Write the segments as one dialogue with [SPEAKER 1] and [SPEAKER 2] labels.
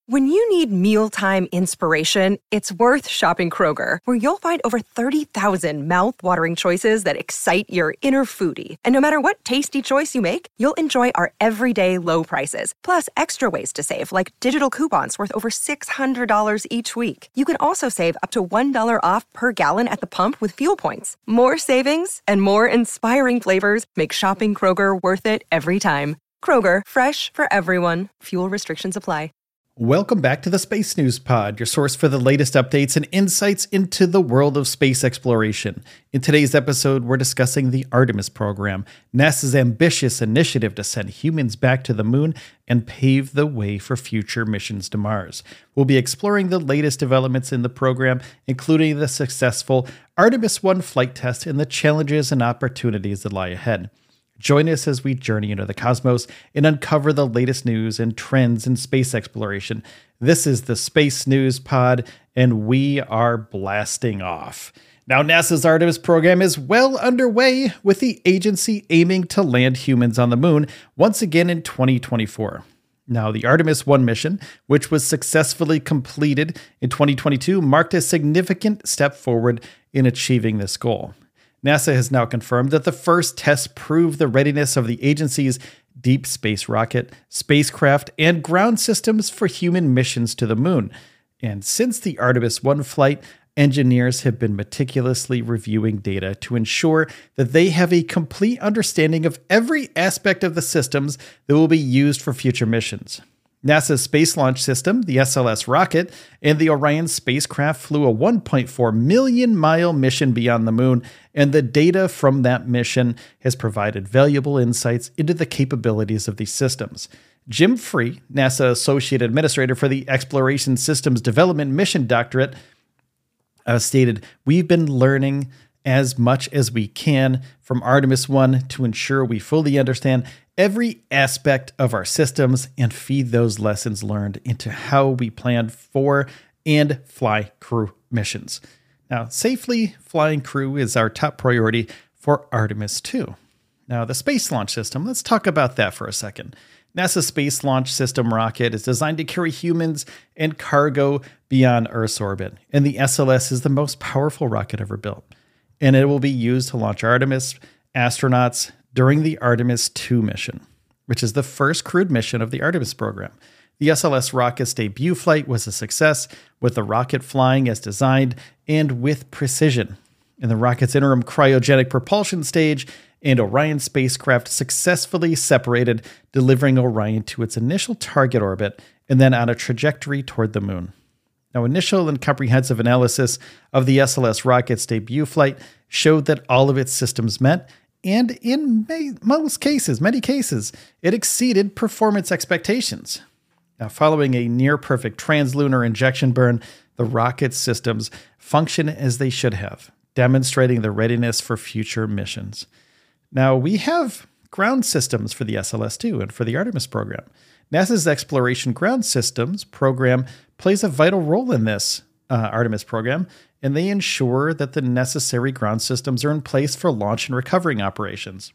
[SPEAKER 1] When you need mealtime inspiration, it's worth shopping Kroger, where you'll find over 30,000 mouth-watering choices that excite your inner foodie. And no matter what tasty choice you make, you'll enjoy our everyday low prices, plus extra ways to save, like digital coupons worth over $600 each week. You can also save up to $1 off per gallon at the pump with fuel points. More savings and more inspiring flavors make shopping Kroger worth it every time. Kroger, fresh for everyone. Fuel restrictions apply.
[SPEAKER 2] Welcome back to the Space News Pod, your source for the latest updates and insights into the world of space exploration. In today's episode, we're discussing the Artemis program, NASA's ambitious initiative to send humans back to the moon and pave the way for future missions to Mars. We'll be exploring the latest developments in the program, including the successful Artemis 1 flight test and the challenges and opportunities that lie ahead. Join us as we journey into the cosmos and uncover the latest news and trends in space exploration. This is the Space News Pod, and we are blasting off. Now, NASA's Artemis program is well underway, with the agency aiming to land humans on the moon once again in 2024. Now, the Artemis 1 mission, which was successfully completed in 2022, marked a significant step forward in achieving this goal. NASA has now confirmed that the first tests proved the readiness of the agency's deep space rocket, spacecraft, and ground systems for human missions to the moon. And since the Artemis 1 flight, engineers have been meticulously reviewing data to ensure that they have a complete understanding of every aspect of the systems that will be used for future missions. NASA's Space Launch System, the SLS rocket, and the Orion spacecraft flew a 1.4 million mile mission beyond the moon, and the data from that mission has provided valuable insights into the capabilities of these systems. Jim Free, NASA Associate Administrator for the Exploration Systems Development Mission Doctorate, stated, "We've been learning as much as we can from Artemis 1 to ensure we fully understand every aspect of our systems and feed those lessons learned into how we plan for and fly crew missions." Now, safely flying crew is our top priority for Artemis 2. Now, the Space Launch System, let's talk about that for a second. NASA's Space Launch System rocket is designed to carry humans and cargo beyond Earth's orbit, and the SLS is the most powerful rocket ever built. And it will be used to launch Artemis astronauts during the Artemis 2 mission, which is the first crewed mission of the Artemis program. The SLS rocket's debut flight was a success, with the rocket flying as designed and with precision. In the rocket's interim cryogenic propulsion stage, and Orion spacecraft successfully separated, delivering Orion to its initial target orbit and then on a trajectory toward the moon. Now, initial and comprehensive analysis of the SLS rocket's debut flight showed that all of its systems met, and in many cases, it exceeded performance expectations. Now, following a near-perfect translunar injection burn, the rocket's systems function as they should have, demonstrating the readiness for future missions. Now, we have ground systems for the SLS-2 and for the Artemis program. NASA's Exploration Ground Systems program plays a vital role in this Artemis program, and they ensure that the necessary ground systems are in place for launch and recovering operations.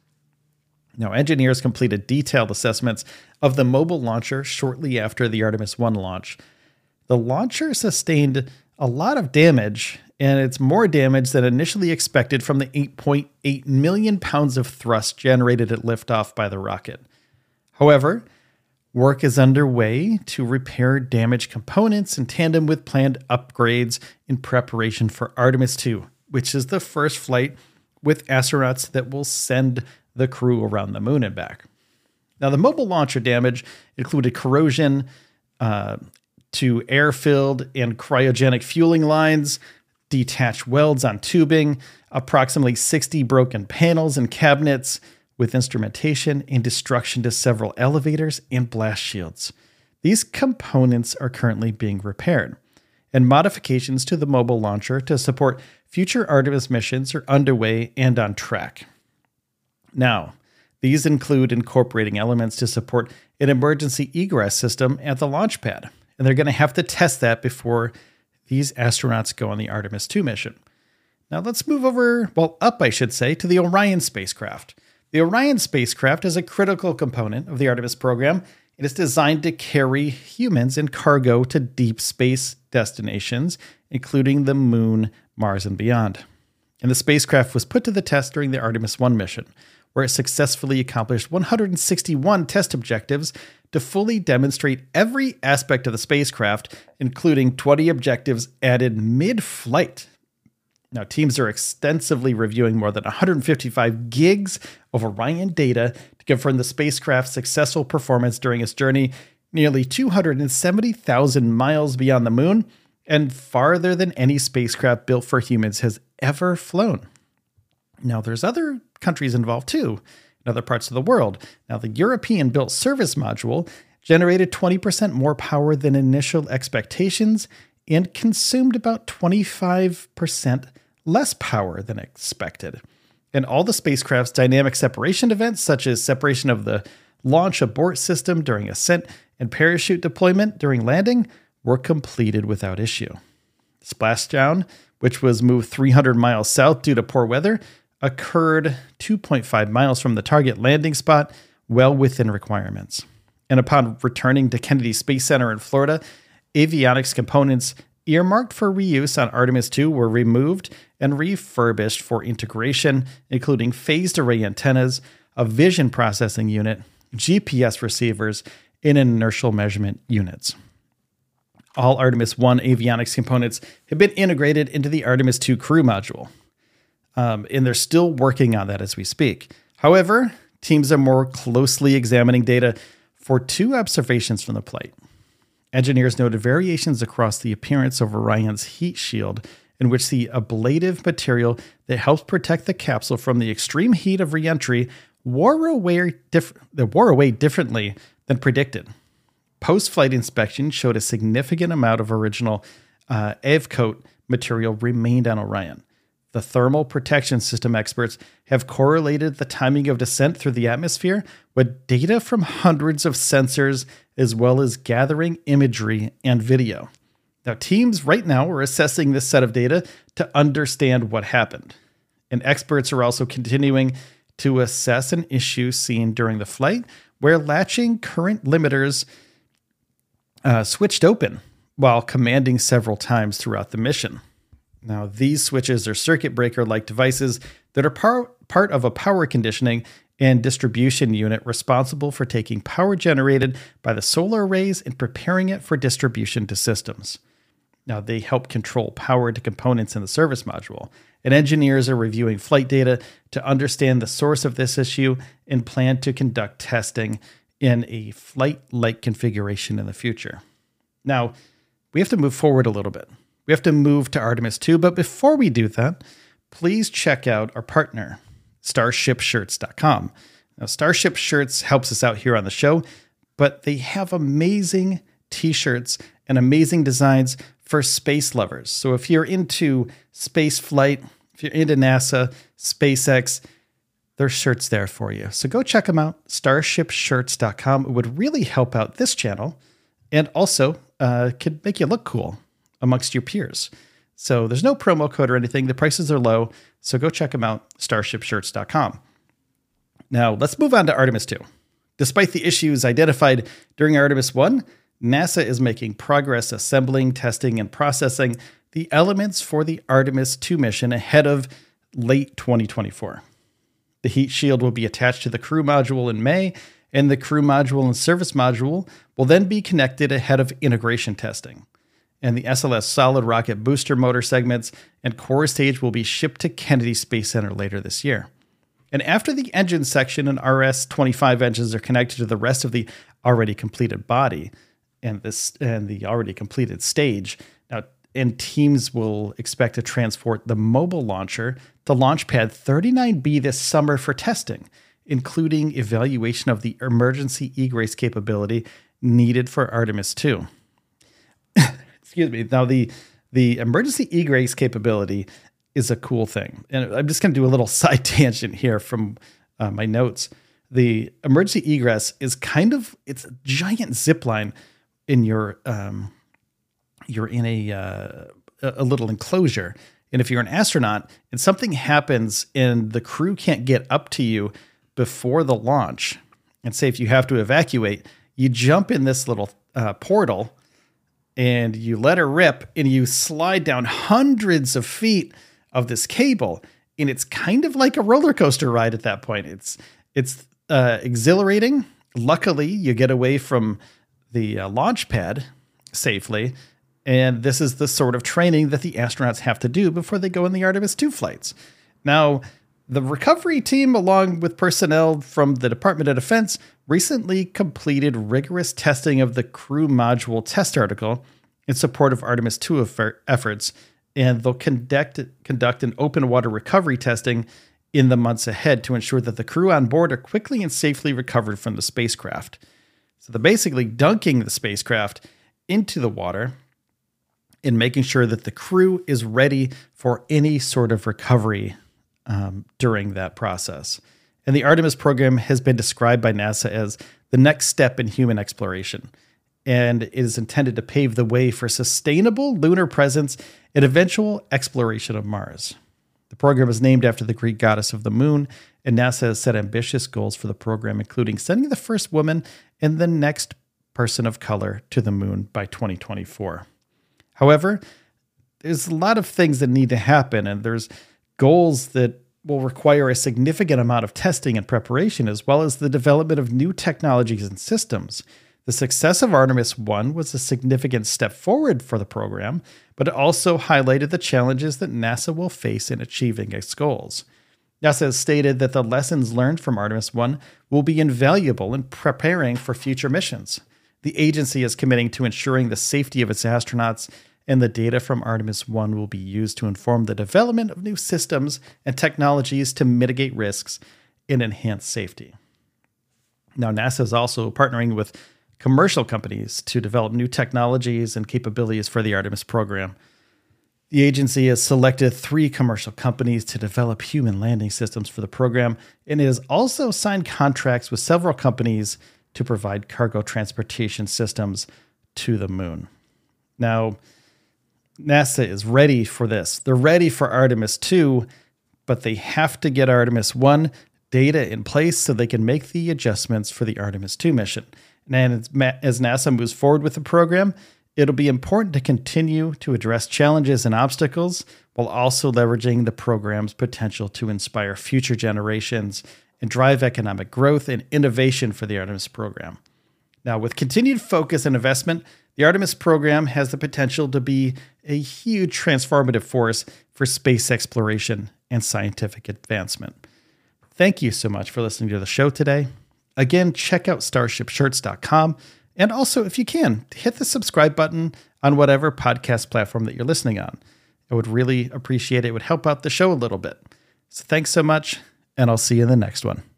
[SPEAKER 2] Now, engineers completed detailed assessments of the mobile launcher shortly after the Artemis 1 launch. The launcher sustained a lot of damage, and it's more damage than initially expected from the 8.8 million pounds of thrust generated at liftoff by the rocket. However, work is underway to repair damaged components in tandem with planned upgrades in preparation for Artemis 2, which is the first flight with astronauts that will send the crew around the moon and back. Now, the mobile launcher damage included corrosion to air-filled and cryogenic fueling lines, detached welds on tubing, approximately 60 broken panels and cabinets, with instrumentation and destruction to several elevators and blast shields. These components are currently being repaired, and modifications to the mobile launcher to support future Artemis missions are underway and on track. Now, these include incorporating elements to support an emergency egress system at the launch pad, and they're going to have to test that before these astronauts go on the Artemis 2 mission. Now let's move up, to the Orion spacecraft. The Orion spacecraft is a critical component of the Artemis program, and it's designed to carry humans and cargo to deep space destinations, including the Moon, Mars, and beyond. And the spacecraft was put to the test during the Artemis 1 mission, where it successfully accomplished 161 test objectives to fully demonstrate every aspect of the spacecraft, including 20 objectives added mid-flight. Now, teams are extensively reviewing more than 155 gigs of Orion data to confirm the spacecraft's successful performance during its journey nearly 270,000 miles beyond the moon and farther than any spacecraft built for humans has ever flown. Now, there's other countries involved too, in other parts of the world. Now, the European-built service module generated 20% more power than initial expectations and consumed about 25% less power than expected. And all the spacecraft's dynamic separation events, such as separation of the launch abort system during ascent and parachute deployment during landing, were completed without issue. Splashdown, which was moved 300 miles south due to poor weather, occurred 2.5 miles from the target landing spot, well within requirements. And upon returning to Kennedy Space Center in Florida, avionics components earmarked for reuse on Artemis 2 were removed and refurbished for integration, including phased array antennas, a vision processing unit, GPS receivers, and inertial measurement units. All Artemis 1 avionics components have been integrated into the Artemis 2 crew module, and they're still working on that as we speak. However, teams are more closely examining data for two observations from the flight. Engineers noted variations across the appearance of Orion's heat shield, in which the ablative material that helps protect the capsule from the extreme heat of reentry wore away differently than predicted. Post-flight inspection showed a significant amount of original AVCOAT material remained on Orion. The thermal protection system experts have correlated the timing of descent through the atmosphere with data from hundreds of sensors, as well as gathering imagery and video. Now, teams right now are assessing this set of data to understand what happened. And experts are also continuing to assess an issue seen during the flight where latching current limiters switched open while commanding several times throughout the mission. Now, these switches are circuit breaker-like devices that are part of a power conditioning and distribution unit responsible for taking power generated by the solar arrays and preparing it for distribution to systems. Now, they help control power to components in the service module, and engineers are reviewing flight data to understand the source of this issue and plan to conduct testing in a flight-like configuration in the future. Now, we have to move forward a little bit. We have to move to Artemis 2, but before we do that, please check out our partner, StarshipShirts.com. Now, Starship Shirts helps us out here on the show, but they have amazing t-shirts and amazing designs for space lovers. So if you're into space flight, if you're into NASA, SpaceX, there's shirts there for you. So go check them out, StarshipShirts.com. It would really help out this channel and also could make you look cool amongst your peers. So there's no promo code or anything. The prices are low. So go check them out, StarshipShirts.com. Now let's move on to Artemis 2. Despite the issues identified during Artemis 1, NASA is making progress assembling, testing, and processing the elements for the Artemis 2 mission ahead of late 2024. The heat shield will be attached to the crew module in May, and the crew module and service module will then be connected ahead of integration testing. And the SLS solid rocket booster motor segments and core stage will be shipped to Kennedy Space Center later this year. And after the engine section and RS-25 engines are connected to the rest of the already completed body and the already completed stage, and teams will expect to transport the mobile launcher to Launch Pad 39B this summer for testing, including evaluation of the emergency egress capability needed for Artemis 2. Excuse me. Now, the emergency egress capability is a cool thing. And I'm just going to do a little side tangent here from my notes. The emergency egress is it's a giant zip line in you're in a little enclosure. And if you're an astronaut and something happens and the crew can't get up to you before the launch, and say if you have to evacuate, you jump in this little portal and you let her rip and you slide down hundreds of feet of this cable. And it's kind of like a roller coaster ride at that point. It's exhilarating. Luckily, you get away from the launch pad safely. And this is the sort of training that the astronauts have to do before they go in the Artemis II flights. Now, the recovery team, along with personnel from the Department of Defense, recently completed rigorous testing of the crew module test article in support of Artemis II efforts, and they'll conduct an open water recovery testing in the months ahead to ensure that the crew on board are quickly and safely recovered from the spacecraft. So they're basically dunking the spacecraft into the water and making sure that the crew is ready for any sort of recovery during that process. And the Artemis program has been described by NASA as the next step in human exploration, and it is intended to pave the way for sustainable lunar presence and eventual exploration of Mars. The program is named after the Greek goddess of the moon, and NASA has set ambitious goals for the program, including sending the first woman and the next person of color to the moon by 2024. However, there's a lot of things that need to happen, and there's goals that will require a significant amount of testing and preparation, as well as the development of new technologies and systems. The success of Artemis I was a significant step forward for the program, but it also highlighted the challenges that NASA will face in achieving its goals. NASA has stated that the lessons learned from Artemis I will be invaluable in preparing for future missions. The agency is committing to ensuring the safety of its astronauts, and the data from Artemis I will be used to inform the development of new systems and technologies to mitigate risks and enhance safety. Now, NASA is also partnering with commercial companies to develop new technologies and capabilities for the Artemis program. The agency has selected 3 commercial companies to develop human landing systems for the program, and it has also signed contracts with several companies to provide cargo transportation systems to the moon. Now, NASA is ready for this. They're ready for Artemis II, but they have to get Artemis I data in place so they can make the adjustments for the Artemis II mission. And as NASA moves forward with the program, it'll be important to continue to address challenges and obstacles while also leveraging the program's potential to inspire future generations and drive economic growth and innovation for the Artemis program. Now, with continued focus and investment, the Artemis program has the potential to be a huge transformative force for space exploration and scientific advancement. Thank you so much for listening to the show today. Again, check out starshipshirts.com. And also, if you can, hit the subscribe button on whatever podcast platform that you're listening on. I would really appreciate it. It would help out the show a little bit. So thanks so much, and I'll see you in the next one.